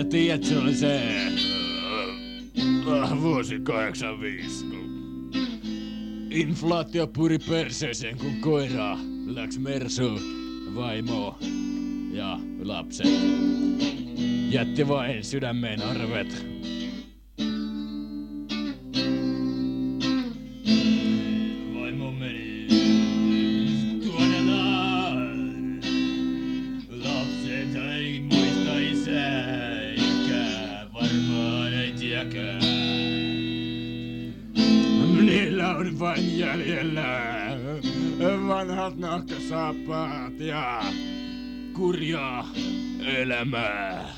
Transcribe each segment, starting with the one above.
tiedät, se oli se vuosi 85, kun inflaatio puri perseeseen, kun koira läks Mersu, vaimo ja lapset. Jätti vain sydämeen arvet. Vaimo meni tuonelaan. Lapset ei muista isää, eikä varmaan äitiäkään. Niillä on vain jäljellä vanhat nahkasaappaat ja kurjaa elämää.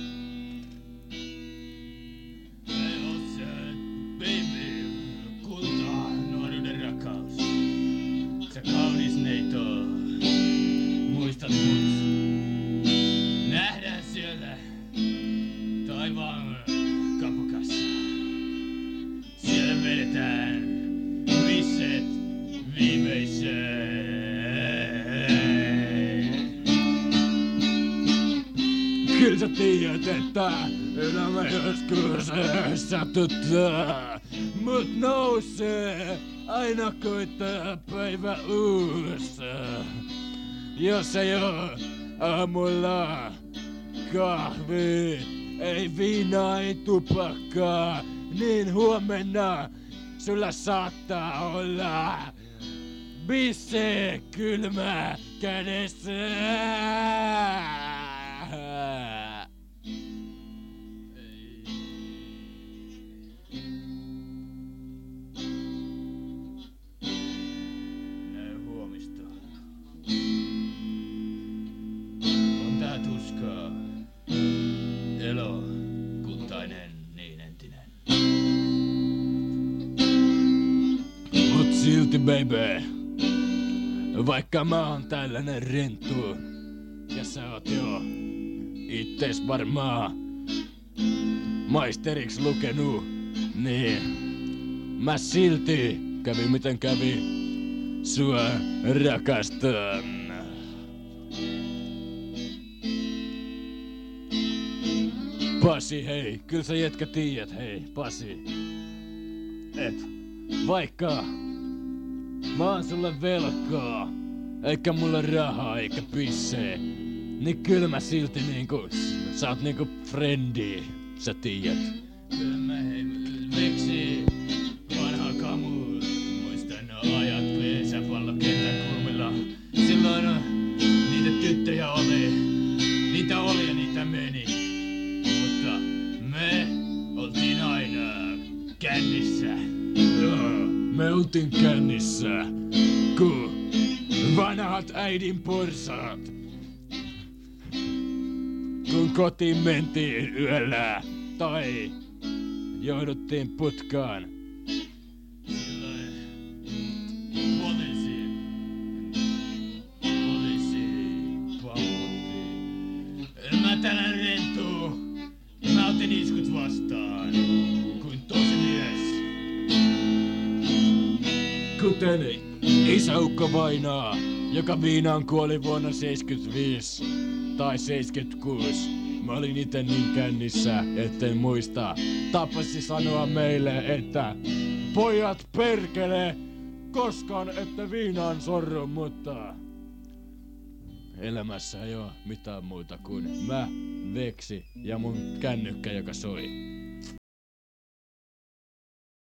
Baby, kulta, nuoruuden rakkaus. Sä kaunis neito, muistat mut. Nähdään siellä taivaan kapukassa. Siellä vedetään visset viimeiseen. Kyllä sä tiedät, että elämä joskus satuttaa, mut nousee aina koittaa päivä uus. Jos ei oo aamulla kahvi, ei viinaa, ei tupakkaa, niin huomenna sulla saattaa olla bisse kylmä kädessä. Huomista. On tää tuskaa. Elo, kultainen, niin entinen. Mut silti baby, vaikka mä oon tällainen rentu ja sä oot jo ittees varmaa maisteriks lukenut, niin mä silti kävi miten kävi, sua rakastan. Pasi, hei, kyllä sä jätkä tiedät, hei, Pasi, et vaikka mä oon sulle velkaa, eikä mulla rahaa eikä pissee, niin kyllä mä silti niinku, sä oot niinku friendi, sä tiedät. Kyllä mä hei, veksi vanha kamu, muistan ajat pesäpallokentän kulmilla. Silloin niitä tyttöjä oli, niitä oli ja niitä meni. Mutta me oltiin aina kännissä. Me oltiin kännissä, kun vanhat äidin porsaat. Kun kotiin mentiin yöllä tai jouduttiin putkaan. Silloin poliisi paukutti. Mä tänään rentuu. Mä otin iskut vastaan kuin tosi mies. Kuten isäukko Vainaa, joka viinaan kuoli vuonna 75 tai 76. Mä olin ite niin kännissä, etten muista. Tapasi sanoa meille, että pojat perkele, koskaan ette viinaan sorru, mutta elämässä ei oo mitään muuta kuin mä, veksi ja mun kännykkä, joka soi.